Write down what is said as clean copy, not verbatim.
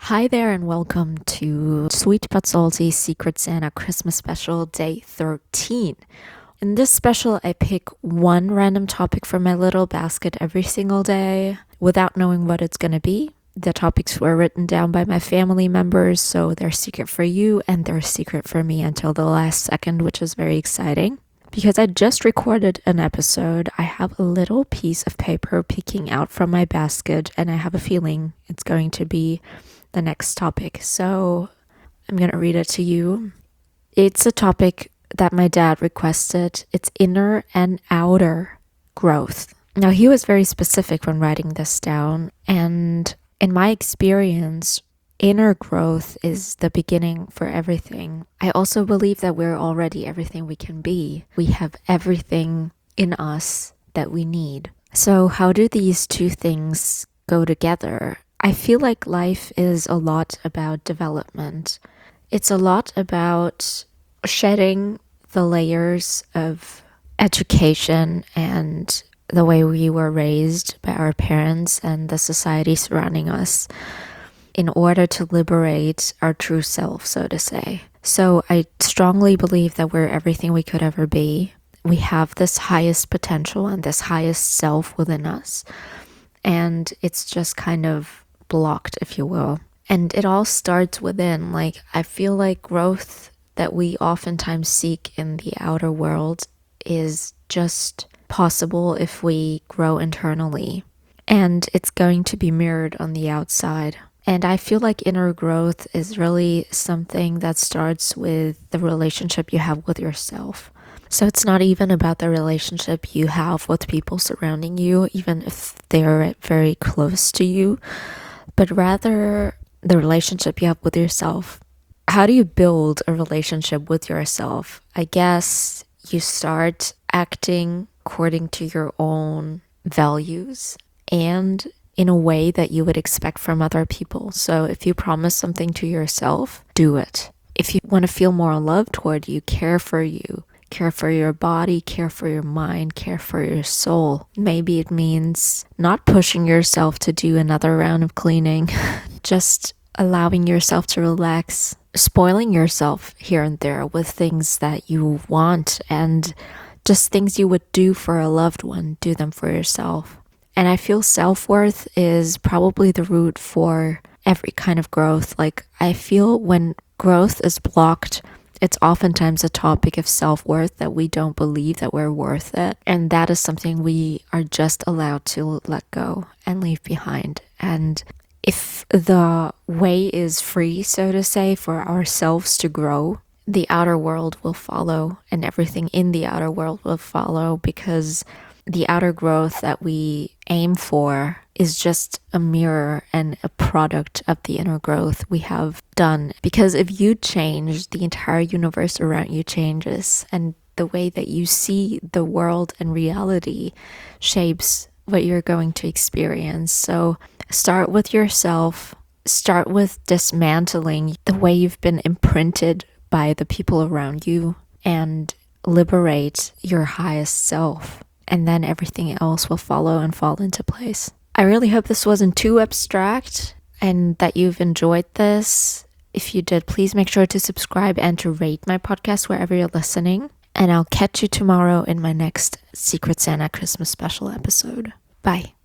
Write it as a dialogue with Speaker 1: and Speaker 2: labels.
Speaker 1: Hi there, and welcome to Sweet But Salty Secret Santa Christmas Special Day 13. In this special, I pick one random topic from my little basket every single day without knowing what it's going to be. The topics were written down by my family members, so they're secret for you and they're secret for me until the last second, which is very exciting. Because I just recorded an episode, I have a little piece of paper peeking out from my basket, and I have a feeling it's going to be the next topic. So I'm going to read it to you. It's a topic that my dad requested. It's inner and outer growth. Now, he was very specific when writing this down, and in my experience, inner growth is the beginning for everything. I also believe that we're already everything we can be. We have everything in us that we need. So how do these two things go together? I feel like life is a lot about development. It's a lot about shedding the layers of education and the way we were raised by our parents and the society surrounding us in order to liberate our true self, so to say. So I strongly believe that we're everything we could ever be. We have this highest potential and this highest self within us. And it's just kind of blocked, if you will. And it all starts within. Like, I feel like growth that we oftentimes seek in the outer world is just possible if we grow internally. And it's going to be mirrored on the outside. And I feel like inner growth is really something that starts with the relationship you have with yourself. So it's not even about the relationship you have with people surrounding you, even if they're very close to you, but rather the relationship you have with yourself. How do you build a relationship with yourself? I guess you start acting according to your own values and in a way that you would expect from other people. So if you promise something to yourself, do it. If you want to feel more love toward you, care for your body, care for your mind, care for your soul. Maybe it means not pushing yourself to do another round of cleaning, just allowing yourself to relax, spoiling yourself here and there with things that you want and just things you would do for a loved one, do them for yourself. And I feel self-worth is probably the root for every kind of growth. Like, I feel when growth is blocked, it's oftentimes a topic of self-worth that we don't believe that we're worth it. And that is something we are just allowed to let go and leave behind. And if the way is free, so to say, for ourselves to grow, the outer world will follow and everything in the outer world will follow, because the outer growth that we aim for is just a mirror and a product of the inner growth we have done. Because if you change, the entire universe around you changes, and the way that you see the world and reality shapes what you're going to experience. So start with yourself. Start with dismantling the way you've been imprinted by the people around you and liberate your highest self. And then everything else will follow and fall into place. I really hope this wasn't too abstract and that you've enjoyed this. If you did, please make sure to subscribe and to rate my podcast wherever you're listening. And I'll catch you tomorrow in my next Secret Santa Christmas special episode. Bye.